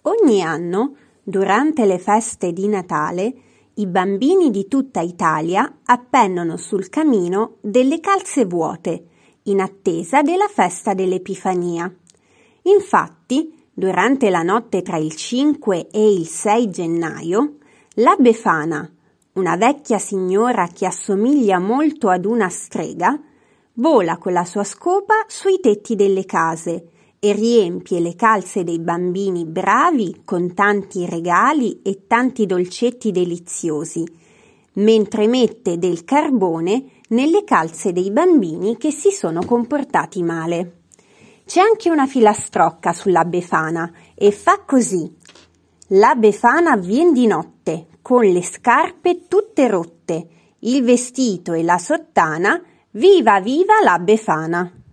Ogni anno, durante le feste di Natale, i bambini di tutta Italia appendono sul camino delle calze vuote, in attesa della festa dell'Epifania. Infatti, durante la notte tra il 5 e il 6 gennaio, la Befana, una vecchia signora che assomiglia molto ad una strega, vola con la sua scopa sui tetti delle case e riempie le calze dei bambini bravi con tanti regali e tanti dolcetti deliziosi, mentre mette del carbone nelle calze dei bambini che si sono comportati male. C'è anche una filastrocca sulla Befana e fa così: la Befana vien di notte, con le scarpe tutte rotte, il vestito e la sottana, viva viva la Befana!